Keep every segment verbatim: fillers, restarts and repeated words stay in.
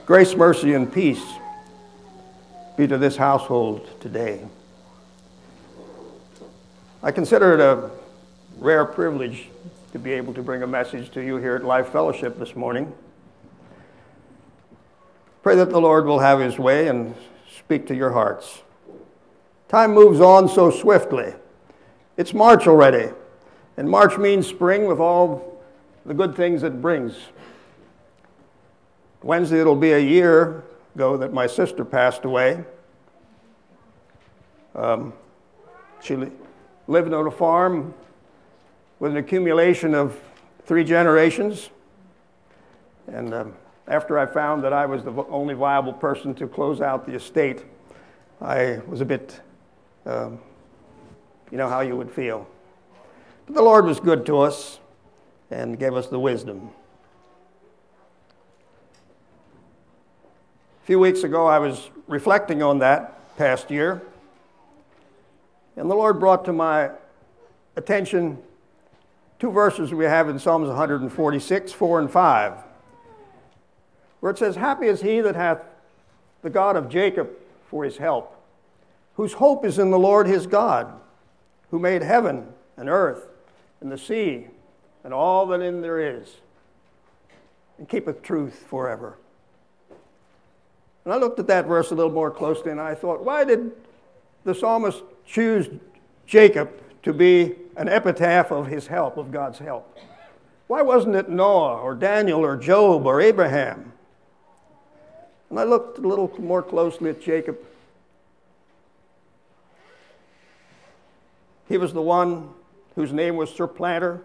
Grace, mercy, and peace be to this household today. I consider it a rare privilege to be able to bring a message to you here at Life Fellowship this morning. Pray that the Lord will have his way and speak to your hearts. Time moves on so swiftly. It's March already, and March means spring with all the good things it brings. Wednesday, it'll be a year ago that my sister passed away. Um, she li- lived on a farm with an accumulation of three generations. And um, after I found that I was the only viable person to close out the estate, I was a bit, um, you know how you would feel. But the Lord was good to us and gave us the wisdom. A few weeks ago, I was reflecting on that past year, and the Lord brought to my attention two verses we have in Psalms one forty-six, four and five, where it says, "Happy is he that hath the God of Jacob for his help, whose hope is in the Lord his God, who made heaven and earth and the sea and all that in there is, and keepeth truth forever." And I looked at that verse a little more closely, and I thought, why did the psalmist choose Jacob to be an epitaph of his help, of God's help? Why wasn't it Noah or Daniel or Job or Abraham? And I looked a little more closely at Jacob. He was the one whose name was Supplanter.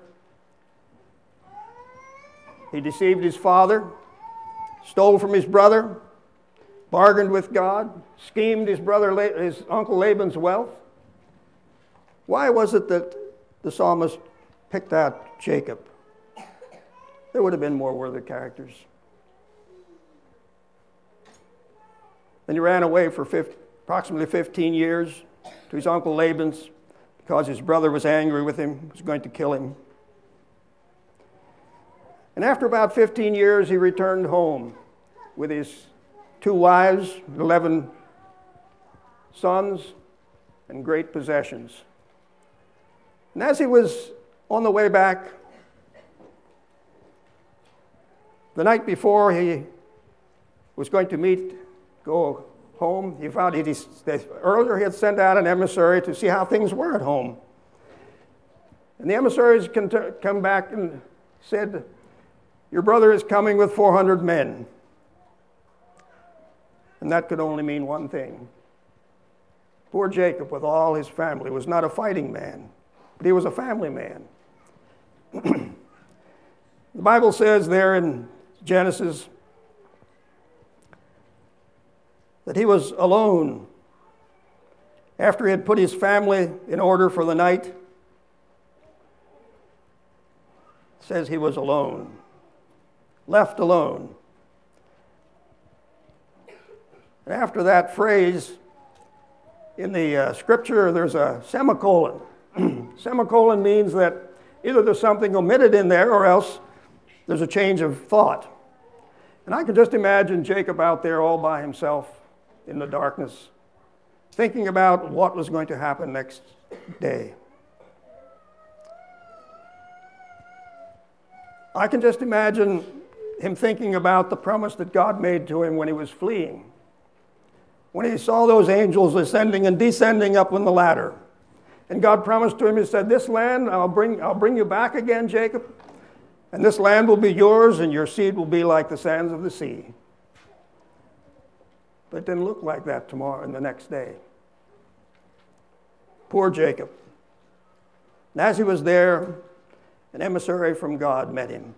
He deceived his father, stole from his brother, bargained with God, schemed his brother, his uncle Laban's wealth. Why was it that the psalmist picked out Jacob? There would have been more worthy characters. Then he ran away for fifty, approximately fifteen years to his uncle Laban's because his brother was angry with him, was going to kill him. And after about fifteen years, he returned home with his two wives, eleven sons, and great possessions. And as he was on the way back, the night before he was going to meet, go home, he found he, earlier he had sent out an emissary to see how things were at home. And the emissaries come back and said, "Your brother is coming with four hundred men." And that could only mean one thing. Poor Jacob, with all his family, was not a fighting man, but he was a family man. The Bible says there in Genesis that he was alone. After he had put his family in order for the night, it says he was alone, left alone. And after that phrase, in the uh, scripture, there's a semicolon. Semicolon means that either there's something omitted in there or else there's a change of thought. And I can just imagine Jacob out there all by himself in the darkness, thinking about what was going to happen next day. I can just imagine him thinking about the promise that God made to him when he was fleeing. When he saw those angels ascending and descending up on the ladder. And God promised to him, he said, "This land, I'll bring, I'll bring you back again, Jacob. And this land will be yours, and your seed will be like the sands of the sea." But it didn't look like that tomorrow and the next day. Poor Jacob. And as he was there, an emissary from God met him.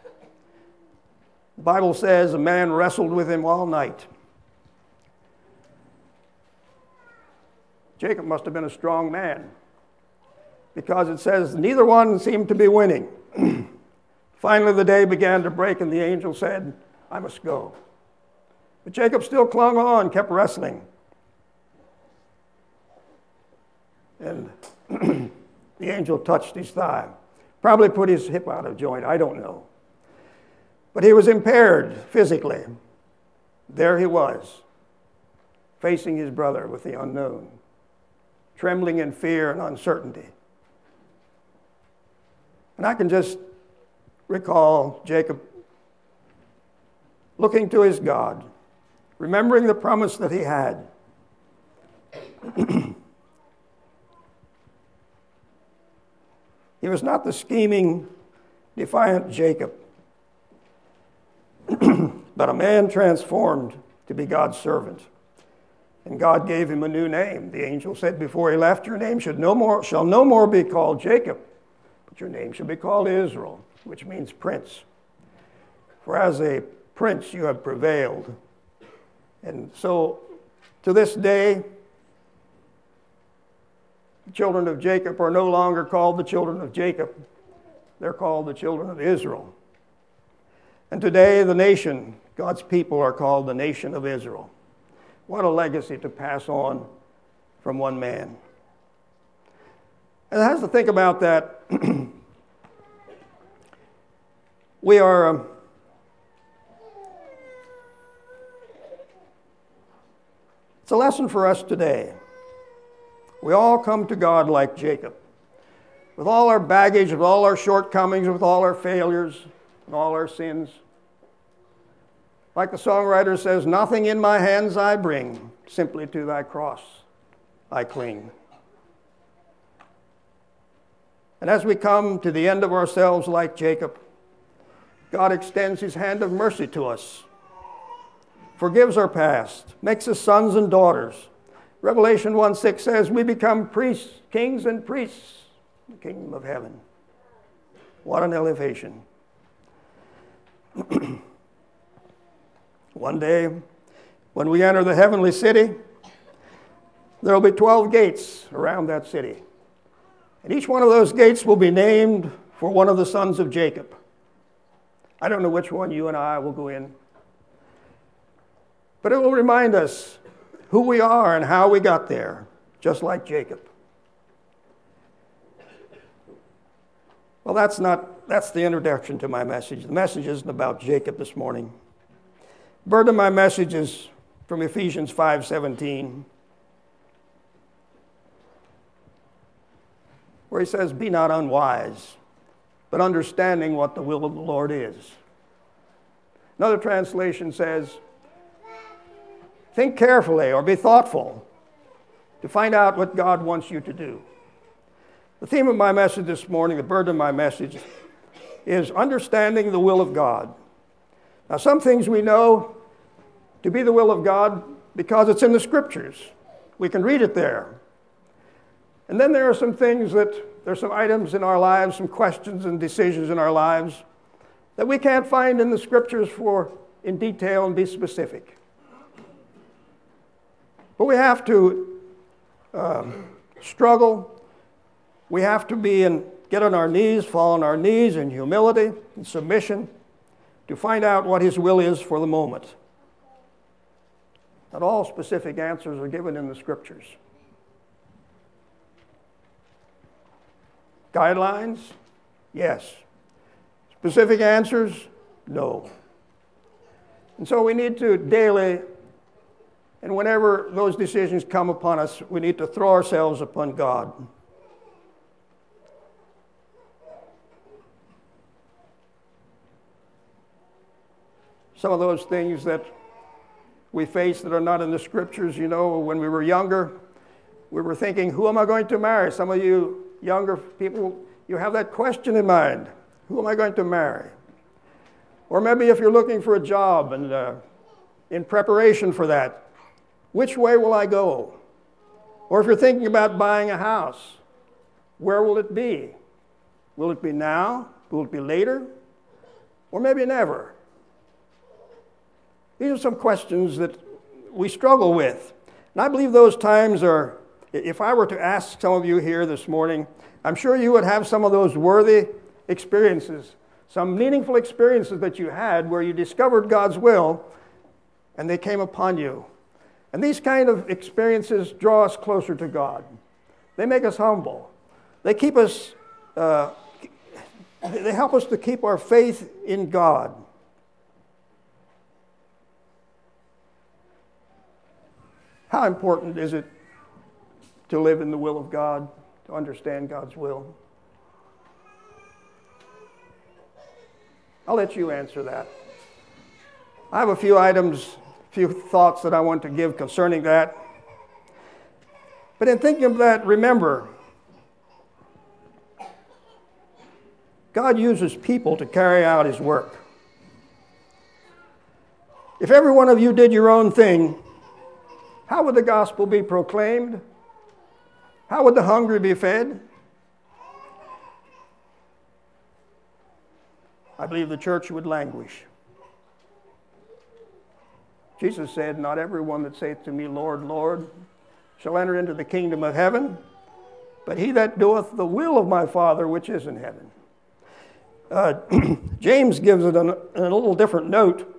The Bible says a man wrestled with him all night. Jacob must have been a strong man, because it says neither one seemed to be winning. Finally, the day began to break, and the angel said, "I must go." But Jacob still clung on, kept wrestling. And the angel touched his thigh. Probably put his hip out of joint, I don't know. But he was impaired physically. There he was, facing his brother with the unknown, trembling in fear and uncertainty. And I can just recall Jacob looking to his God, remembering the promise that he had. He was not the scheming, defiant Jacob, but a man transformed to be God's servant. And God gave him a new name. The angel said before he left, your name should no more, shall no more be called Jacob, but your name shall be called Israel, which means prince. For as a prince you have prevailed. And so to this day, the children of Jacob are no longer called the children of Jacob. They're called the children of Israel. And today, the nation, God's people, are called the nation of Israel. What a legacy to pass on from one man. And it has to think about that. We are... Um, it's a lesson for us today. We all come to God like Jacob, with all our baggage, with all our shortcomings, with all our failures, and all our sins. Like the songwriter says, nothing in my hands I bring, simply to thy cross I cling. And as we come to the end of ourselves like Jacob, God extends his hand of mercy to us, forgives our past, makes us sons and daughters. Revelation one six says, we become priests, kings and priests in the kingdom of heaven. What an elevation. One day, when we enter the heavenly city, there will be twelve gates around that city. And each one of those gates will be named for one of the sons of Jacob. I don't know which one you and I will go in. But it will remind us who we are and how we got there, just like Jacob. Well, that's not, that's the introduction to my message. The message isn't about Jacob this morning. The burden of my message is from Ephesians five seventeen, where he says, be not unwise, but understanding what the will of the Lord is. Another translation says, think carefully or be thoughtful to find out what God wants you to do. The theme of my message this morning, the burden of my message, is understanding the will of God. Now, some things we know to be the will of God because it's in the Scriptures. We can read it there. And then there are some things that, there are some items in our lives, some questions and decisions in our lives that we can't find in the Scriptures for in detail and be specific. But we have to um, struggle. We have to be and get on our knees, fall on our knees in humility and submission to find out what his will is for the moment. Not all specific answers are given in the Scriptures. Guidelines? Yes. Specific answers? No. And so we need to daily, and whenever those decisions come upon us, we need to throw ourselves upon God. Some of those things that we face that are not in the Scriptures, you know, when we were younger, we were thinking, who am I going to marry? Some of you younger people, you have that question in mind. Who am I going to marry? Or maybe if you're looking for a job and uh, in preparation for that, which way will I go? Or if you're thinking about buying a house, where will it be? Will it be now? Will it be later? Or maybe never? These are some questions that we struggle with. And I believe those times are, if I were to ask some of you here this morning, I'm sure you would have some of those worthy experiences, some meaningful experiences that you had where you discovered God's will and they came upon you. And these kind of experiences draw us closer to God. They make us humble. They keep us, uh, they help us to keep our faith in God. How important is it to live in the will of God, to understand God's will? I'll let you answer that. I have a few items, a few thoughts that I want to give concerning that. But in thinking of that, remember, God uses people to carry out his work. If every one of you did your own thing, how would the gospel be proclaimed? How would the hungry be fed? I believe the church would languish. Jesus said, "Not everyone that saith to me, Lord, Lord, shall enter into the kingdom of heaven, but he that doeth the will of my Father which is in heaven." Uh, James gives it in a, in a little different note.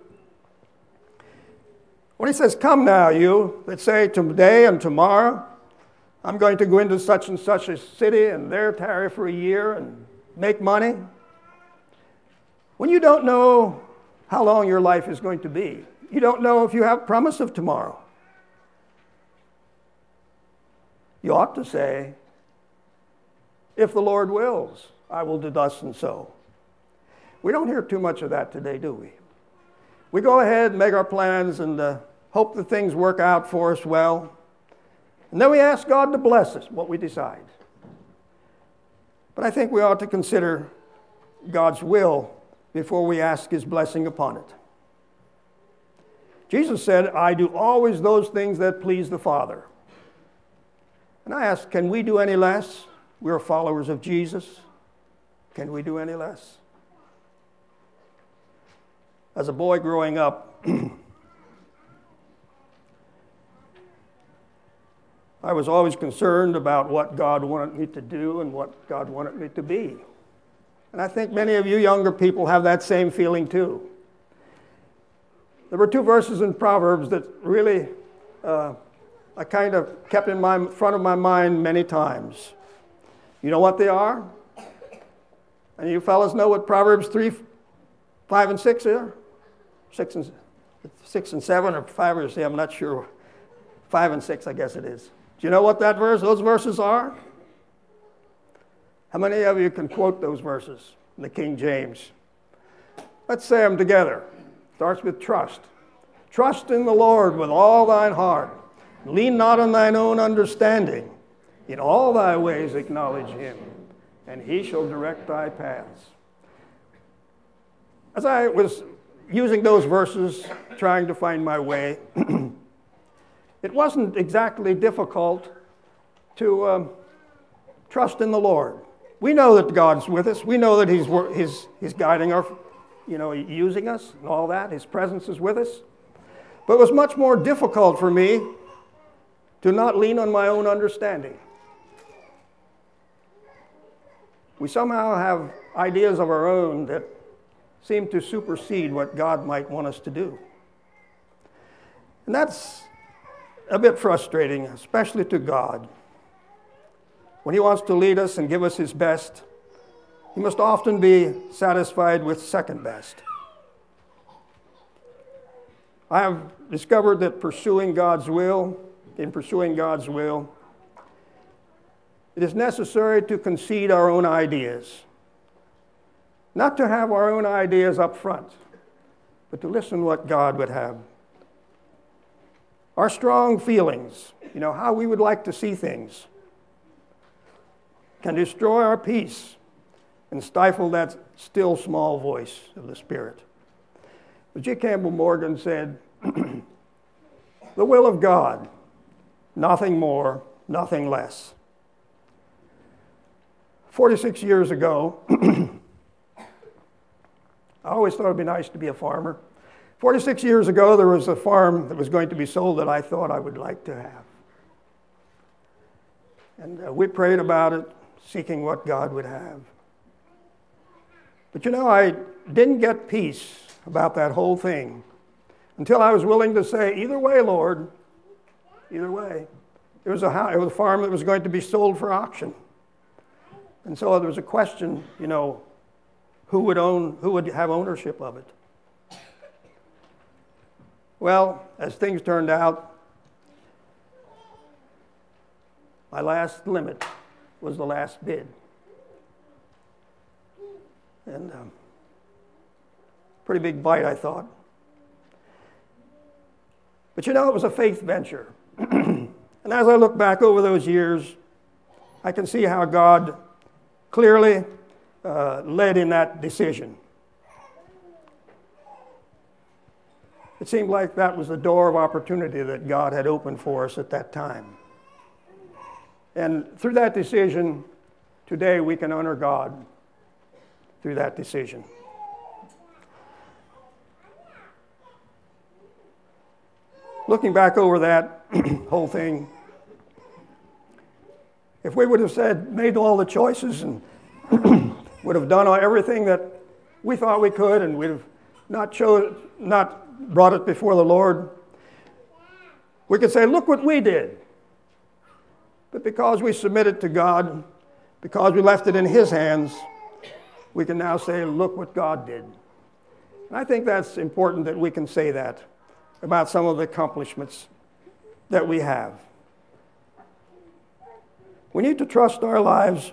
When he says, "Come now, you that say today and tomorrow, I'm going to go into such and such a city and there tarry for a year and make money," when you don't know how long your life is going to be, you don't know if you have promise of tomorrow, you ought to say, "If the Lord wills, I will do thus and so." We don't hear too much of that today, do we? We go ahead and make our plans and uh, hope that things work out for us well. And then we ask God to bless us, what we decide. But I think we ought to consider God's will before we ask his blessing upon it. Jesus said, "I do always those things that please the Father." And I ask, can we do any less? We're followers of Jesus. Can we do any less? As a boy growing up, I was always concerned about what God wanted me to do and what God wanted me to be. And I think many of you younger people have that same feeling too. There were two verses in Proverbs that really uh, I kind of kept in my front of my mind many times. You know what they are? And you fellas know what Proverbs three, five, and six are? Six and six and seven, or five or six, I'm not sure. Five and six, I guess it is. Do you know what that verse, those verses are? How many of you can quote those verses in the King James? Let's say them together. Starts with trust. "Trust in the Lord with all thine heart. Lean not on thine own understanding. In all thy ways acknowledge him, and he shall direct thy paths." As I was using those verses, trying to find my way, it wasn't exactly difficult to um, trust in the Lord. We know that God's with us. We know that he's, he's, he's guiding our, you know, using us and all that. His presence is with us. But it was much more difficult for me to not lean on my own understanding. We somehow have ideas of our own that seem to supersede what God might want us to do. And that's a bit frustrating, especially to God. When he wants to lead us and give us his best, he must often be satisfied with second best. I have discovered that pursuing God's will, in pursuing God's will, it is necessary to concede our own ideas. Not to have our own ideas up front, but to listen to what God would have. Our strong feelings, you know, how we would like to see things, can destroy our peace and stifle that still small voice of the Spirit. But G. Campbell Morgan said, "The will of God, nothing more, nothing less." forty-six years ago, I always thought it would be nice to be a farmer. forty-six years ago, there was a farm that was going to be sold that I thought I would like to have. And uh, we prayed about it, seeking what God would have. But you know, I didn't get peace about that whole thing until I was willing to say, "Either way, Lord, either way." It was a house, it was a farm that was going to be sold for auction. And so there was a question, you know, who would own, who would have ownership of it? Well, as things turned out, My last limit was the last bid. And um, pretty big bite, I thought. But you know, it was a faith venture. And as I look back over those years, I can see how God clearly uh, led in that decision. It seemed like that was the door of opportunity that God had opened for us at that time. And through that decision, today we can honor God through that decision. Looking back over that whole thing, if we would have said, made all the choices and would have done everything that we thought we could, and we'd have not chose, not brought it before the Lord, we could say, look what we did. But because we submitted to God, because we left it in His hands, we can now say, look what God did. And I think that's important that we can say that about some of the accomplishments that we have. We need to trust our lives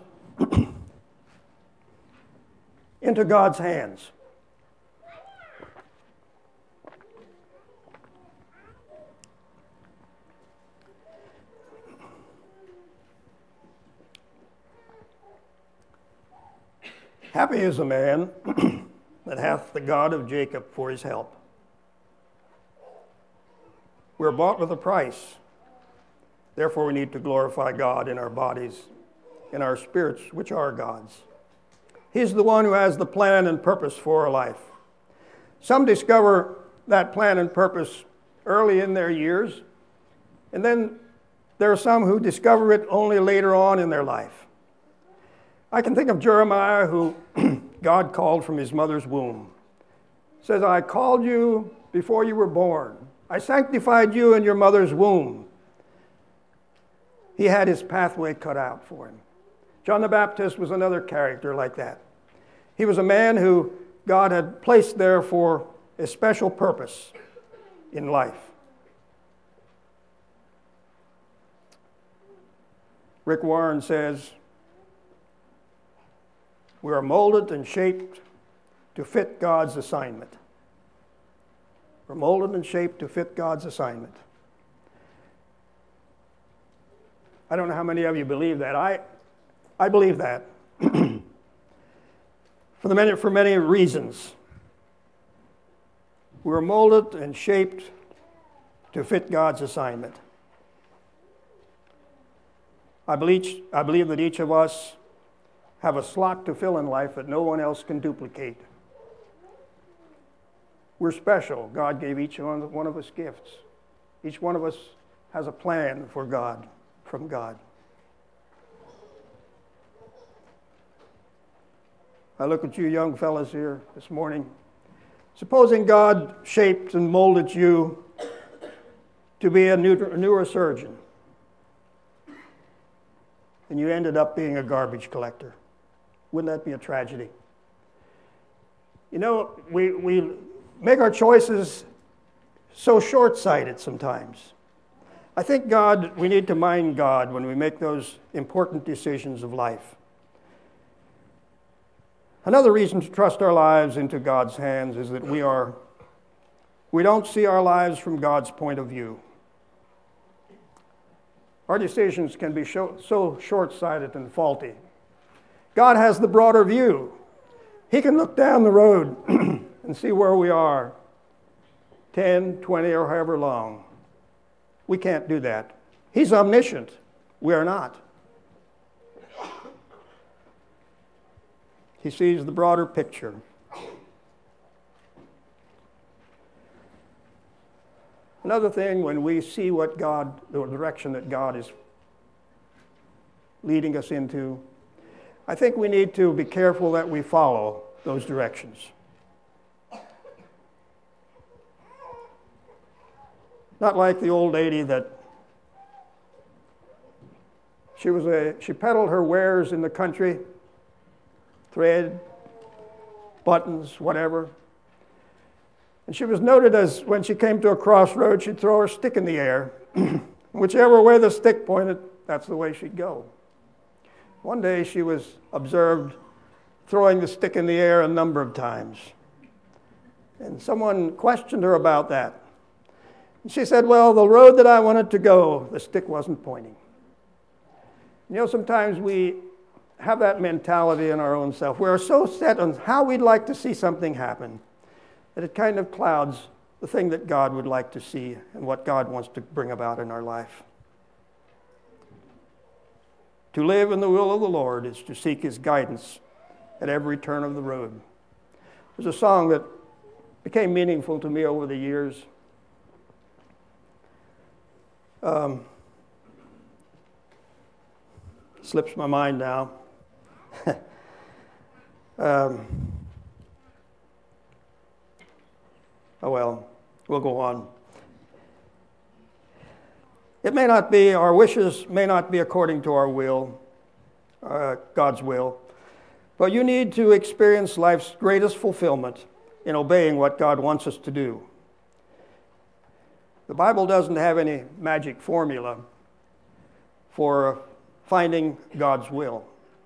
into God's hands. Happy is the man that hath the God of Jacob for his help. We're bought with a price. Therefore, we need to glorify God in our bodies, in our spirits, which are God's. He's the one who has the plan and purpose for our life. Some discover that plan and purpose early in their years, and then there are some who discover it only later on in their life. I can think of Jeremiah, who God called from his mother's womb. It says, I called you before you were born. I sanctified you in your mother's womb. He had his pathway cut out for him. John the Baptist was another character like that. He was a man who God had placed there for a special purpose in life. Rick Warren says, we are molded and shaped to fit God's assignment. We're molded and shaped to fit God's assignment. I don't know how many of you believe that. I, I believe that for the many, for many reasons. We're molded and shaped to fit God's assignment. I believe, I believe that each of us have a slot to fill in life that no one else can duplicate. We're special. God gave each one of us gifts. Each one of us has a plan for God, from God. I look at you young fellas here this morning. Supposing God shaped and molded you to be a neurosurgeon, and you ended up being a garbage collector. Wouldn't that be a tragedy? You know, we, we make our choices so short-sighted sometimes. I think God, we need to mind God when we make those important decisions of life. Another reason to trust our lives into God's hands is that we are, we don't see our lives from God's point of view. Our decisions can be so short-sighted and faulty. God has the broader view. He can look down the road and see where we are, ten, twenty, or however long. We can't do that. He's omniscient. We are not. He sees the broader picture. Another thing, when we see what God, the direction that God is leading us into, I think we need to be careful that we follow those directions. Not like the old lady that she was a she peddled her wares in the country, thread, buttons, whatever. And she was noted as, when she came to a crossroad, she'd throw her stick in the air. Whichever way the stick pointed, that's the way she'd go. One day she was observed throwing the stick in the air a number of times. And someone questioned her about that. And she said, well, the road that I wanted to go, the stick wasn't pointing. You know, sometimes we have that mentality in our own self. We're so set on how we'd like to see something happen that it kind of clouds the thing that God would like to see and what God wants to bring about in our life. To live in the will of the Lord is to seek His guidance at every turn of the road. There's a song that became meaningful to me over the years. Um, slips my mind now. um, oh well, we'll go on. It may not be, our wishes may not be according to our will, uh, God's will, but you need to experience life's greatest fulfillment in obeying what God wants us to do. The Bible doesn't have any magic formula for finding God's will.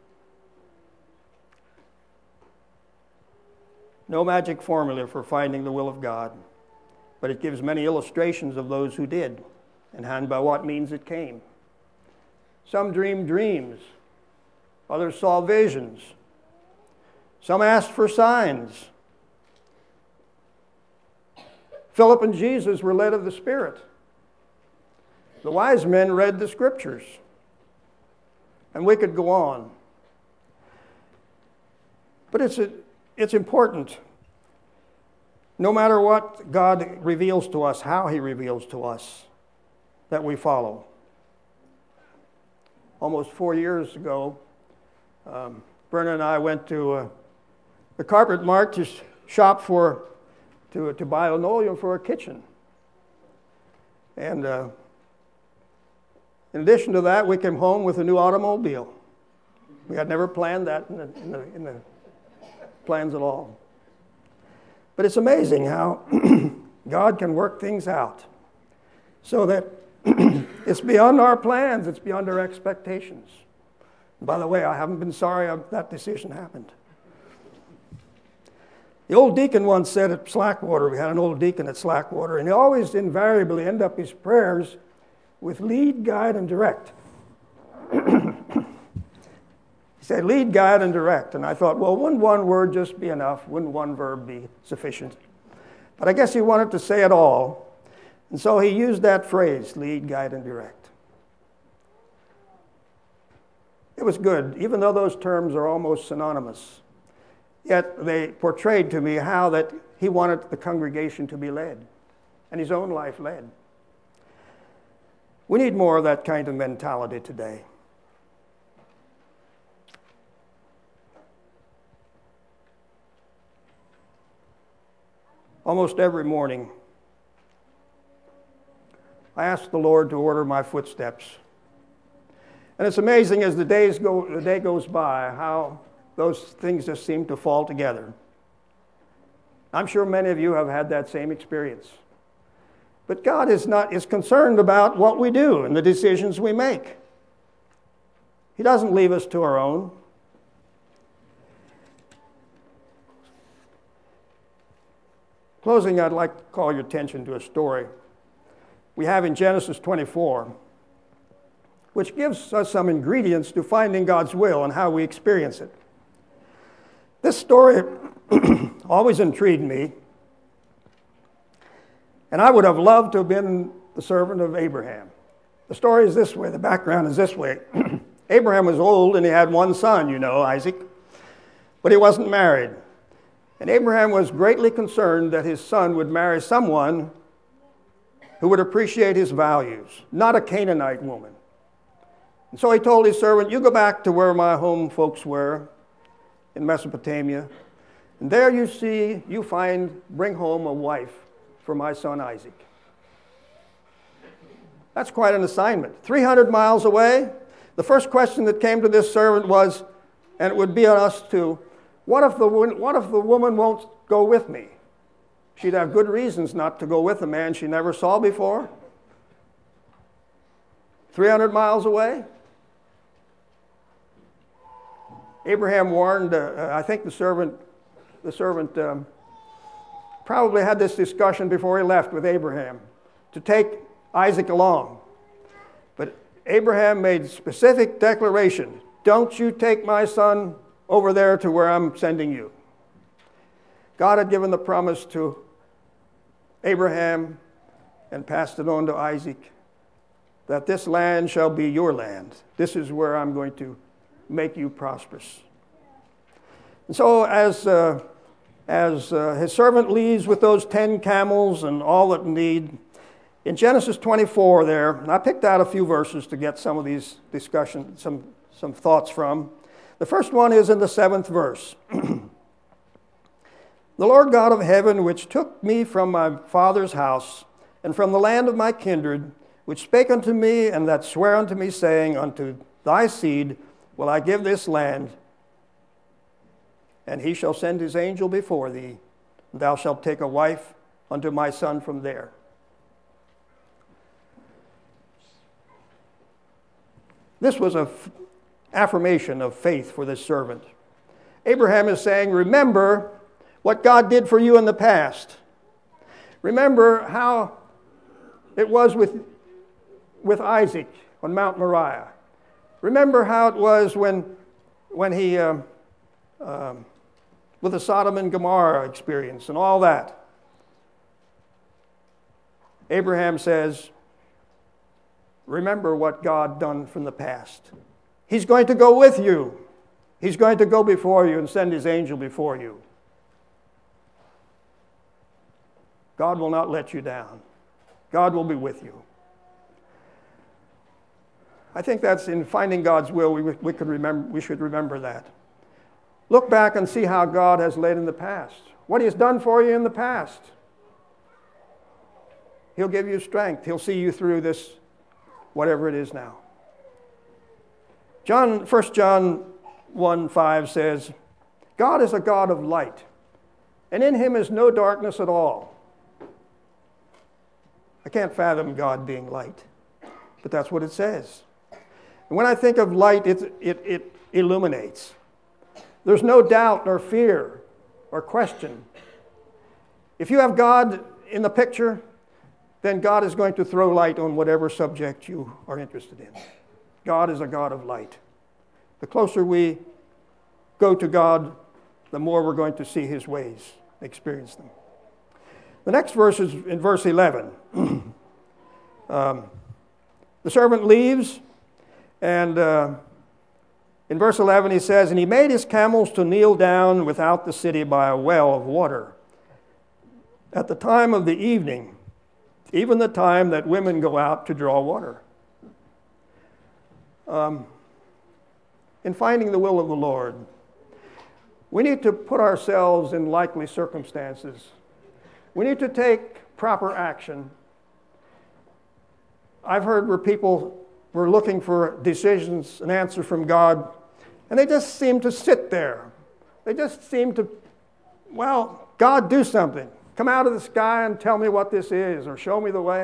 No magic formula for finding the will of God, but it gives many illustrations of those who did and by what means it came. Some dreamed dreams, others saw visions, some asked for signs. Philip and Jesus were led of the Spirit. The wise men read the Scriptures. And we could go on. But it's, a, it's important, no matter what God reveals to us, how He reveals to us, that we follow. Almost four years ago, um, Brenna and I went to uh, the Carpet Mart to shop for, to, to buy linoleum for a kitchen. And uh, in addition to that, we came home with a new automobile. We had never planned that in the, in the, in the plans at all. But it's amazing how God can work things out so that it's beyond our plans, it's beyond our expectations. And by the way, I haven't been sorry that decision happened. The old deacon once said at Slackwater, we had an old deacon at Slackwater, and he always invariably ended up his prayers with lead, guide, and direct. He said, lead, guide, and direct. And I thought, well, wouldn't one word just be enough? Wouldn't one verb be sufficient? But I guess he wanted to say it all. And so he used that phrase, lead, guide, and direct. It was good, even though those terms are almost synonymous. Yet they portrayed to me how that he wanted the congregation to be led, and his own life led. We need more of that kind of mentality today. Almost every morning, I ask the Lord to order my footsteps. And it's amazing as the days go, the day goes by, how those things just seem to fall together. I'm sure many of you have had that same experience. But God is not is concerned about what we do and the decisions we make. He doesn't leave us to our own. Closing, I'd like to call your attention to a story we have in Genesis twenty-four, which gives us some ingredients to finding God's will and how we experience it. This story always intrigued me, and I would have loved to have been the servant of Abraham. The story is this way, the background is this way. Abraham was old and he had one son, you know, Isaac, but he wasn't married. And Abraham was greatly concerned that his son would marry someone who would appreciate his values, not a Canaanite woman. And so he told his servant, you go back to where my home folks were in Mesopotamia, and there you see, you find, bring home a wife for my son Isaac. That's quite an assignment. three hundred miles away, the first question that came to this servant was, and it would be on us too, what if the, what if the woman won't go with me? She'd have good reasons not to go with a man she never saw before. three hundred miles away? Abraham warned, uh, I think the servant, the servant um, probably had this discussion before he left with Abraham to take Isaac along. But Abraham made specific declaration, don't you take my son over there to where I'm sending you. God had given the promise to Abraham and passed it on to Isaac, that this land shall be your land. This is where I'm going to make you prosperous. And so as, uh, as uh, his servant leaves with those ten camels and all that need, in Genesis twenty-four there, and I picked out a few verses to get some of these discussion, some, some thoughts from. The first one is in the seventh verse. The Lord God of heaven, which took me from my father's house, and from the land of my kindred, which spake unto me, and that sware unto me, saying, unto thy seed will I give this land, and he shall send his angel before thee, and thou shalt take a wife unto my son from there. This was an f- affirmation of faith for this servant. Abraham is saying, remember what God did for you in the past. Remember how it was with, with Isaac on Mount Moriah. Remember how it was when, when he, um, um, with the Sodom and Gomorrah experience and all that. Abraham says, remember what God done from the past. He's going to go with you. He's going to go before you and send his angel before you. God will not let you down. God will be with you. I think that's in finding God's will, we, we, could remember, we should remember that. Look back and see how God has led in the past. What he has done for you in the past. He'll give you strength. He'll see you through this, whatever it is now. John, First John one five says, God is a God of light, and in him is no darkness at all. I can't fathom God being light, but that's what it says. And when I think of light, it, it, it illuminates. There's no doubt nor fear or question. If you have God in the picture, then God is going to throw light on whatever subject you are interested in. God is a God of light. The closer we go to God, the more we're going to see his ways, experience them. The next verse is in verse eleven. um, the servant leaves, and uh, in verse eleven he says, and he made his camels to kneel down without the city by a well of water at the time of the evening, even the time that women go out to draw water. Um, in finding the will of the Lord, we need to put ourselves in likely circumstances. We need to take proper action. I've heard where people were looking for decisions, an answer from God, and they just seem to sit there. They just seem to, well, God, do something. Come out of the sky and tell me what this is, or show me the way.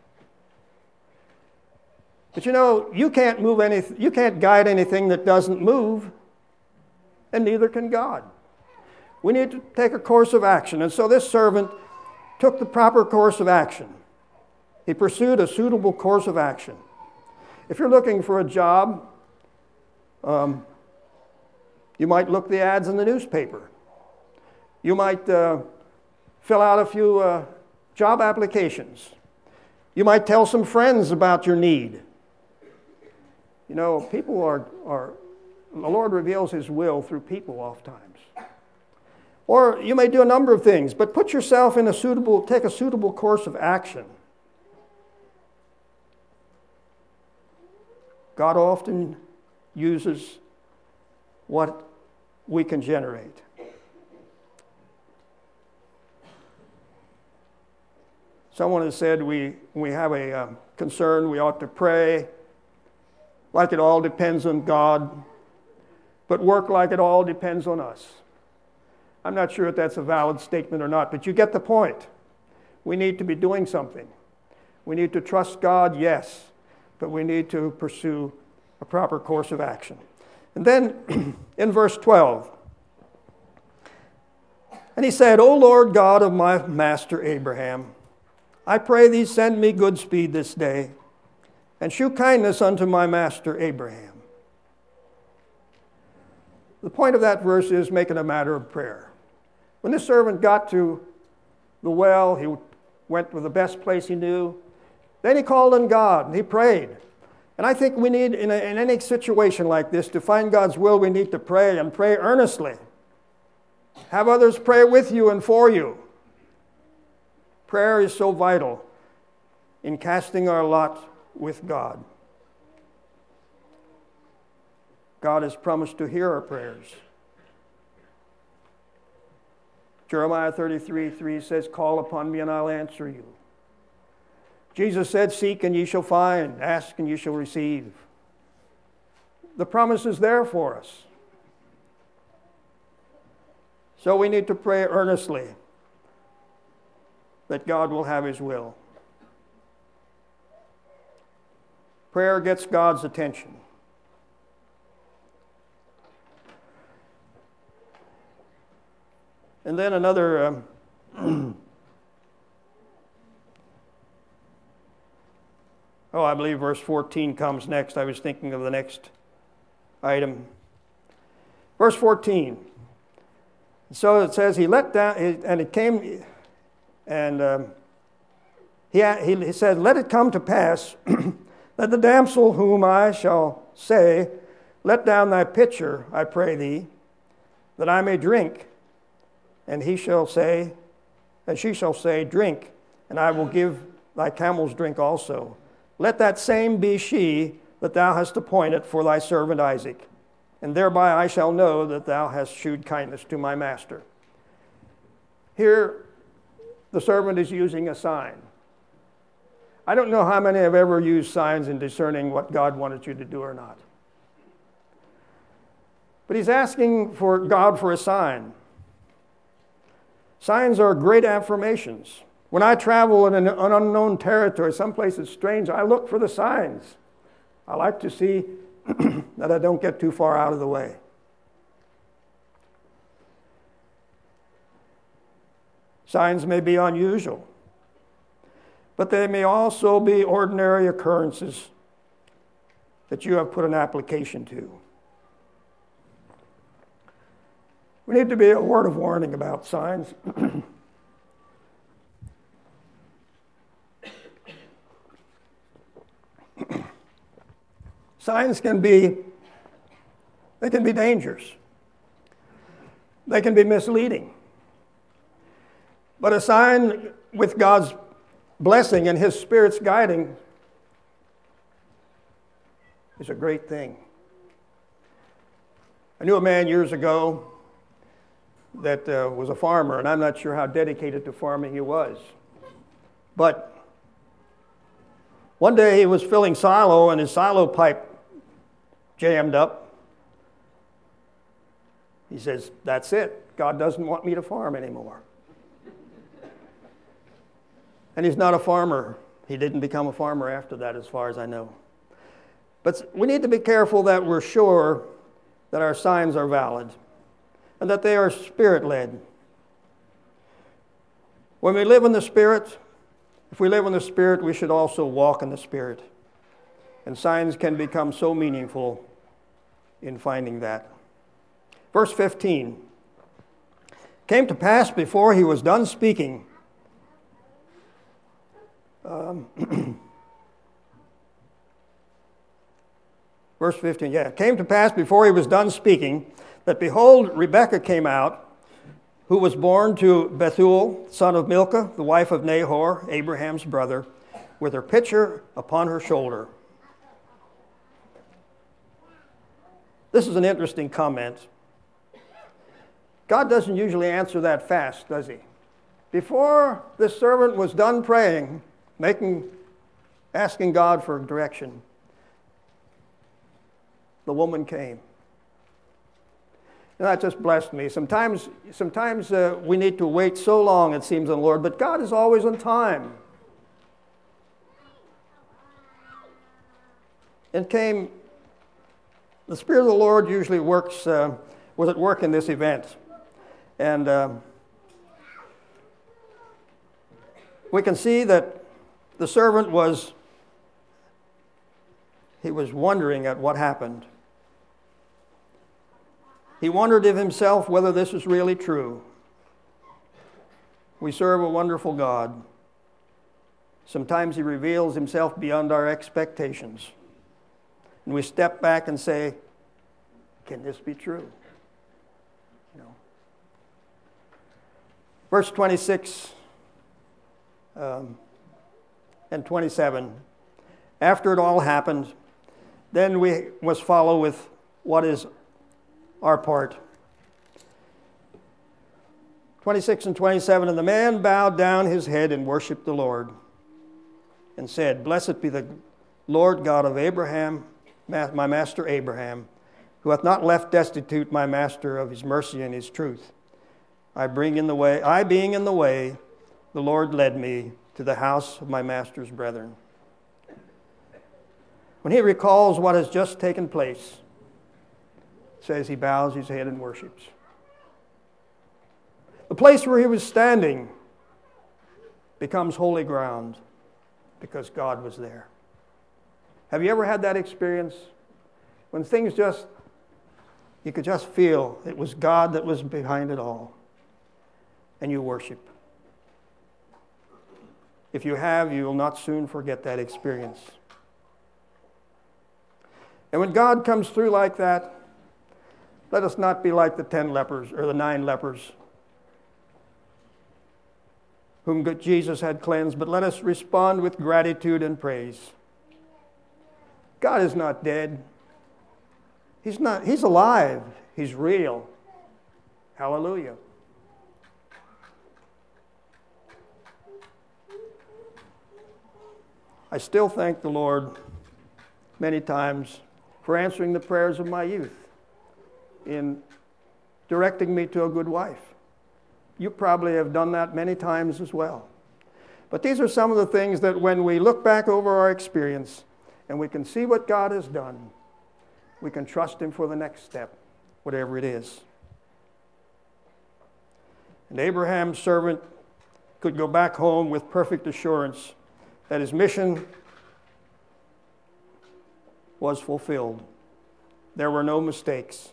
But you know, you can't move anything, you can't guide anything that doesn't move, and neither can God. We need to take a course of action. And so this servant took the proper course of action. He pursued a suitable course of action. If you're looking for a job, um, you might look the ads in the newspaper. You might uh, fill out a few uh, job applications. You might tell some friends about your need. You know, people are, are the Lord reveals his will through people oftentimes. Or you may do a number of things, but put yourself in a suitable, take a suitable course of action. God often uses what we can generate. Someone has said we, we have a um, concern, we ought to pray like it all depends on God, but work like it all depends on us. I'm not sure if that's a valid statement or not, but you get the point. We need to be doing something. We need to trust God, yes, but we need to pursue a proper course of action. And then in verse twelve, and he said, O Lord God of my master Abraham, I pray thee send me good speed this day, and shew kindness unto my master Abraham. The point of that verse is make it a matter of prayer. When this servant got to the well, he went to the best place he knew. Then he called on God, and he prayed. And I think we need, in, a, in any situation like this, to find God's will, we need to pray, and pray earnestly. Have others pray with you and for you. Prayer is so vital in casting our lot with God. God has promised to hear our prayers. Jeremiah thirty-three three says, call upon me and I'll answer you. Jesus said, seek and ye shall find, ask and ye shall receive. The promise is there for us. So we need to pray earnestly that God will have his will. Prayer gets God's attention. And then another, um, oh, I believe verse fourteen comes next. I was thinking of the next item. Verse fourteen. So it says, he let down, and it came, and um, he, he said, let it come to pass that the damsel whom I shall say, let down thy pitcher, I pray thee, that I may drink. And he shall say, and she shall say, drink, and I will give thy camels drink also. Let that same be she that thou hast appointed for thy servant Isaac. And thereby I shall know that thou hast shewed kindness to my master. Here, the servant is using a sign. I don't know how many have ever used signs in discerning what God wanted you to do or not. But he's asking for God for a sign. Signs are great affirmations. When I travel in an unknown territory, someplace that's strange, I look for the signs. I like to see that I don't get too far out of the way. Signs may be unusual, but they may also be ordinary occurrences that you have put an application to. We need to be a word of warning about signs. Signs can be, they can be dangerous. They can be misleading. But a sign with God's blessing and his Spirit's guiding is a great thing. I knew a man years ago that uh, was a farmer, and I'm not sure how dedicated to farming he was. But one day he was filling silo, and his silo pipe jammed up. He says, that's it. God doesn't want me to farm anymore. And he's not a farmer. He didn't become a farmer after that, as far as I know. But we need to be careful that we're sure that our signs are valid and that they are Spirit-led. When we live in the Spirit, if we live in the Spirit, we should also walk in the Spirit. And signs can become so meaningful in finding that. Verse fifteen. Came to pass before he was done speaking. Um, verse fifteen, yeah. Came to pass before he was done speaking, that behold, Rebekah came out, who was born to Bethuel, son of Milcah, the wife of Nahor, Abraham's brother, with her pitcher upon her shoulder. This is an interesting comment. God doesn't usually answer that fast, does he? Before the servant was done praying, making, asking God for direction, the woman came. And that just blessed me. Sometimes, sometimes uh, we need to wait so long, it seems, on the Lord, but God is always on time. and came, the Spirit of the Lord usually works, uh, was at work in this event. And uh, we can see that the servant was, he was wondering at what happened. He wondered of himself whether this is really true. We serve a wonderful God. Sometimes he reveals himself beyond our expectations. And we step back and say, can this be true? You know. Verse twenty-six um, and twenty-seven. After it all happened, then we must follow with what is our part. twenty-six and twenty-seven, and the man bowed down his head and worshipped the Lord and said, Blessed be the Lord God of Abraham, my master Abraham, who hath not left destitute my master of his mercy and his truth. I bring in the way, I being in the way, the Lord led me to the house of my master's brethren. When he recalls what has just taken place, it says he bows his head and worships. The place where he was standing becomes holy ground because God was there. Have you ever had that experience? When things just, you could just feel it was God that was behind it all, and you worship. If you have, you will not soon forget that experience. And when God comes through like that, let us not be like the ten lepers or the nine lepers whom Jesus had cleansed, but let us respond with gratitude and praise. God is not dead. He's not, he's alive. He's real. Hallelujah. I still thank the Lord many times for answering the prayers of my youth in directing me to a good wife. You probably have done that many times as well. But these are some of the things that when we look back over our experience and we can see what God has done, we can trust Him for the next step, whatever it is. And Abraham's servant could go back home with perfect assurance that his mission was fulfilled. There were no mistakes.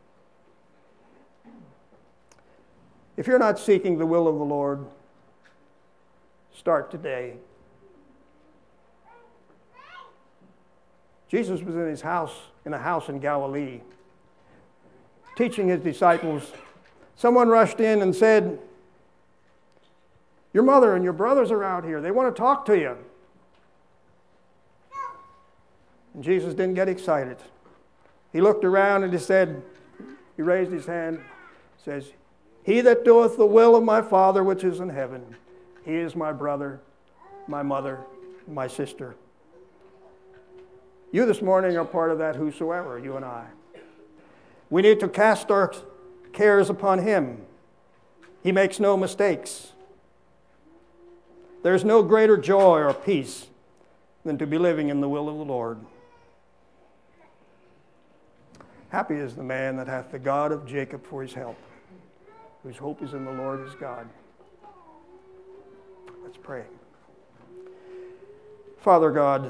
If you're not seeking the will of the Lord, start today. Jesus was in his house, in a house in Galilee, teaching his disciples. Someone rushed in and said, your mother and your brothers are out here. They want to talk to you. And Jesus didn't get excited. He looked around and he said, he raised his hand, says, he that doeth the will of my Father which is in heaven, he is my brother, my mother, my sister. You this morning are part of that whosoever, you and I. We need to cast our cares upon Him. He makes no mistakes. There's no greater joy or peace than to be living in the will of the Lord. Happy is the man that hath the God of Jacob for his help, whose hope is in the Lord his God. Let's pray. Father God,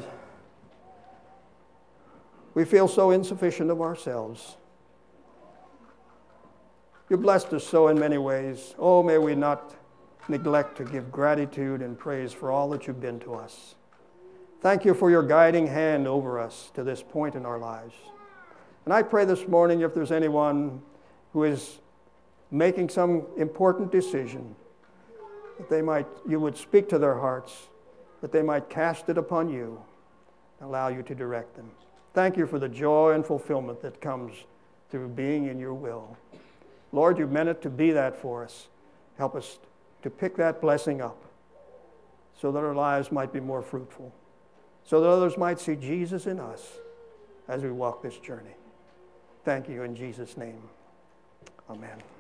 we feel so insufficient of ourselves. You blessed us so in many ways. Oh, may we not neglect to give gratitude and praise for all that you've been to us. Thank you for your guiding hand over us to this point in our lives. And I pray this morning, if there's anyone who is making some important decision, that they might, you would speak to their hearts, that they might cast it upon you and allow you to direct them. Thank you for the joy and fulfillment that comes through being in your will. Lord, you've meant it to be that for us. Help us to pick that blessing up so that our lives might be more fruitful, so that others might see Jesus in us as we walk this journey. Thank you in Jesus' name. Amen.